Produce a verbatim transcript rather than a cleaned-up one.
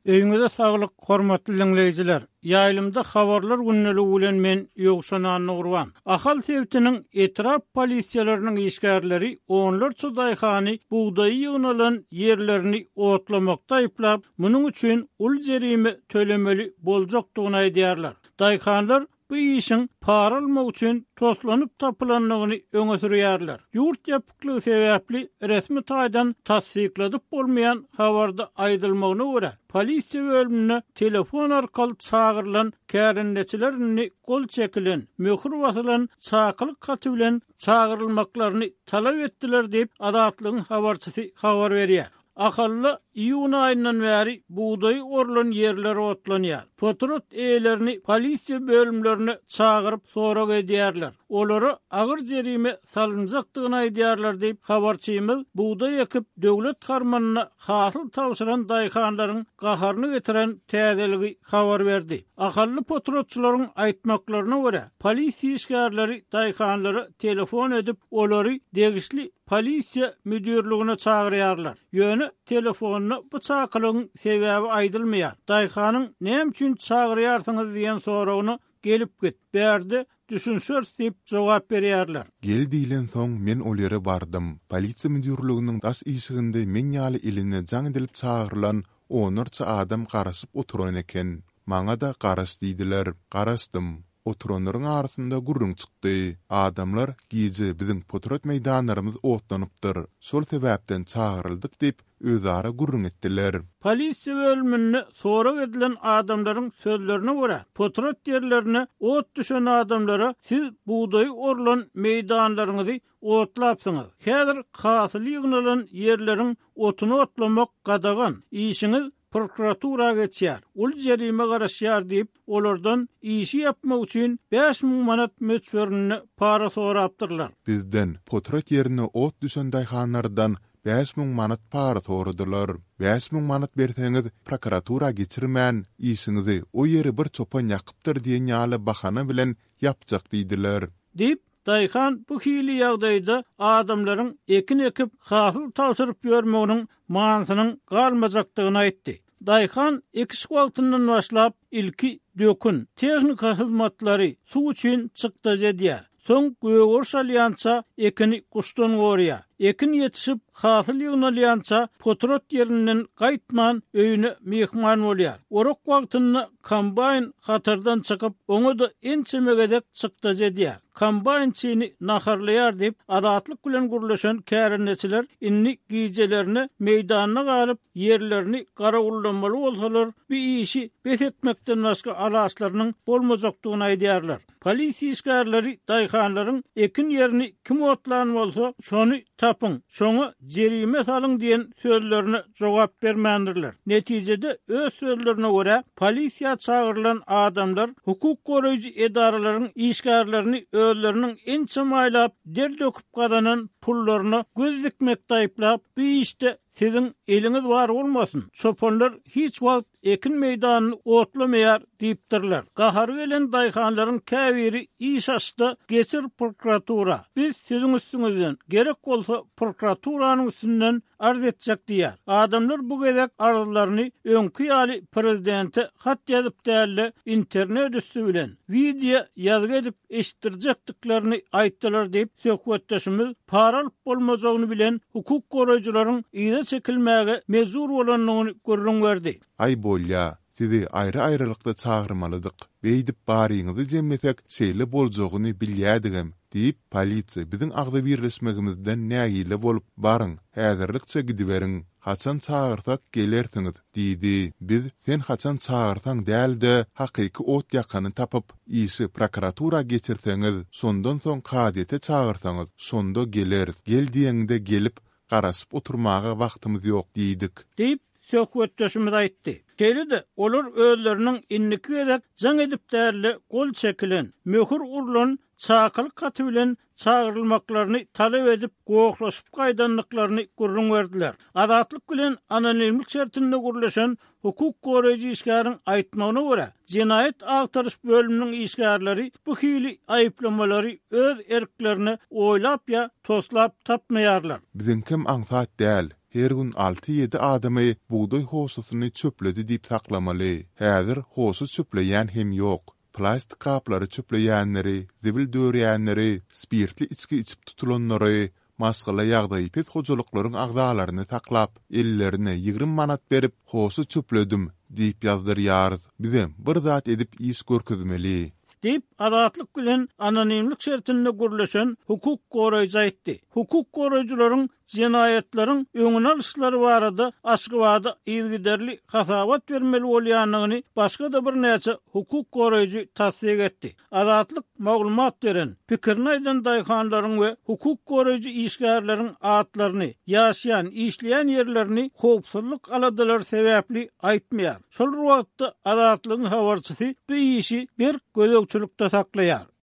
Öýüňizde saglyk, hormatly dinleýijiler. Ýaýlymda habarlar günneligi bilen men Ýogşan Nurwan. Ahal sewtiniň etrap polisiýalarynyň işgärleri onlarça daýhany buğdaý ýygynalan ýerlerini otlamakda aýplap, munyň üçin ul jerime tölemeli boljakdygyny aýdýarlar. Daýhanlar bu işin para almak üçin toslanyp tapylanlygyny öňe sürýärler. Ýurt ýapyklygy sebäpli resmi taýdan tasdikladyp bolmaýan habarda aýdylmagyna görä, polisiýa bölümine telefon arkaly çağırılan kärendeçilerini gol çekilen, möhür basylan çakylyk gaty bilen çağırylmaklaryny talap etdiler diýip Adatlygyň habarçysy habar berýär. Ahallı iyun ayından beri buğdayı orlan yerleri otlanýar. Potrot eýlerini polisiýa bölümlerine çağırıp sorak edýärler. Olary agyr jerime salynjakdygyny aýdýarlar diýip habarçymyz buğday ekip döwlet harmanyna hasyl tawşyran daýhanlaryň gaharyny getiren täzeligi habar berdi. Ahally potrotçularyň aýtmaklaryna görä, polisiýa işgärleri daýhanlary telefon edip olary degişli polisiýa müdürligine çağırýarlar. Ýöne telefonyny bu çakylygyň sebäbi aýdylmaýar. Daýhanyň näme üçin çağırýarsyňyz diýen soragyny gelip git berdi. Düşünşür diýip jogap berýärler. Gel diýilen soň men ol ýere bardym. Polisiýa müdürliginiň das işiginde men ýaly iline jaň edilip çağırılan onarça adam garaşyp oturan eken. Maňa da garaş diýdiler. Garaşdym. Oturanlaryň arasynda gurrun çykdy. Adamlar giýje biziň potrot meýdanlarymyz otlanypdyr. Şol sebäpden çağıryldyk diýip özara gurrun etdiler. Polisiýa bölümine sorak edilen adamlaryň sözlerine görä, potrot ýerlerini ot düşen adamlara siz buğdaý orlan meýdanlaryňyzy otlapsyňyz. Häzir hasyl ýygynalan ýerleriň otunu otlamak gadagan. İşiňiz prokuratura geçýär. Ul jerime garaşýar diýip olardan işi yapmak üçin beş miň manat möçberini para sorapdyrlar. Bizden potrot ýerine ot düşen daýhanlardan beş miň manat para soradylar. beş miň manat berseňiz prokuratura geçirmän işiňizi o ýeri bir çopan ýakypdyr diýen ýaly bahana bilen yapjak diýdiler. Diýip daýhan bu hili ýagdaýda adamlaryň ekin ekip hasyl tawşyryp ýörmeginiň manasynyň galmajakdygyny aýtdy. Daýhan ekiş wagtyndan başlap ilki dökün tehnika hyzmatlary suw üçin çykdy edýär. Soň göwür şalýança ekini kuşdan gorýar. Ekin yetişip hasyl ýygnalýança potrot ýerinden gaýtman öýüne mehman bolýar. Orok wagtyny kombayn hatardan çykyp oňa da ençemegedek çykdy edýär. Kombayn çyny naharlaýar diýip adatlyk bilen gurlaşan kärendeçiler inni giýjelerini meýdanyna galyp ýerlerini garagullanmaly bolsalar bir işi bet etmekden başga alaçlarynyň bolmajakdygyny aýdýarlar. Polisiýa işgärleri daýhanlaryň ekin ýerini kim otlan bolsa şonu tapın, şonu jerime salyň diýen sözlerine jogap bermändirler. Netijede öz sözlerine görä polisiýa çağırılan adamlar hukuk goraýjy edaralaryň işgärlerini özleriniň ençe maýlap der döküp gazanan pullaryny göz dikmekde aýplap bu işte siziň eliňiz bar bolmasyn. Çopanlar hiç wagt ekin meýdanyny otlamaýar diýipdirler. Gahary gelen daýhanlaryň käbiri iş açdy geçir prokuratura. Biz siziň üstüňizden gerek bolsa prokuraturaның üstünden arz etjek diýär. Adamlar bu gezek arzylaryny öňkü ýaly prezidente hat ýazyp däli internet üstü bilen video ýazgy edip eşitdirjekdiklerini aýtdylar diýip söhbetdeşimiz para alyp bolmajagyny bilen hukuk goraýjylaryň ýyna çekilmäge mezur bolanyny görüň berdi. Ay bolýa, sizi aýry-aýrylykda çağırmalydyk. Beýdip baryňyzy jemmesek şeýle boljagyny bilýärdigem diýip polisiýa biziň agda birleşmegimizden näýile bolup baryň, häzirlikçe gidiberiň. Haçan çağırsak gelersiňiz diýdi. Biz sen haçan çağırsaň dälde hakyky ot ýakany tapyp işi prokuratura geçirseňiz, sondan soň kadete çağırsaňyz, sonda geler. Gel diýende gelip garaşyp oturmaga wagtymyz ýok diýdik. Diýip söhbetdeşimiz aýtdy. Şeýle-de olar özleriniň inniki edip jaň edip därli gol çekilen, möhür urulan çakylyk gaty bilen çağırylmaklaryny talap edip gowuklaşyp gaýdanlyklaryny görüň berdiler. Adatlyk bilen anonimlik şertinde gurlaşan hukuk goraýjy işgäriň aýtmagyna görä, Jinayet agtaryş bölüminiň işgärleri bu hili aýyplamalary öz erklerini oýlap ýa toslap tapmaýarlar. Biziň kim aňsat däl, her gün alty ýedi adamy buğday hosusyny çöpledi diýip saklamaly. Häzir hosu çöpleýän hem ýok. Plastik kaplary çöpleýänleri, zibil döwrýänleri, spirtli içki içip tutulanlary, maskala ýagdaý pet hojuluklaryň agzalaryny taklap, ellerine ýygrym manat berip hosu çöpledim diýip ýazdyrýar. Bize bir zat edip iş görkezmeli. Dip adatlyk bilen anonimlik şertinde gurulşan hukuk goraýjy aýtdy. Hukuk goraýjylaryň jinaýetlaryň öňüne alyşlary barada aşgybada ýygyderli hasawat bermeli bolýanyny başga da bir näçe hukuk goraýjy tasdik etdi. Adatlyk maglumat beren pikirini aýdan daýhanlaryň we hukuk goraýjy işgärleriň atlaryny, ýaşaýan, işleýän ýerlerini howpsuzlyk aladylar sebäpli aýtmaýar. Şol wagtda adatlygyň habarçysy bu işi bir gözegçilikde saklaýar.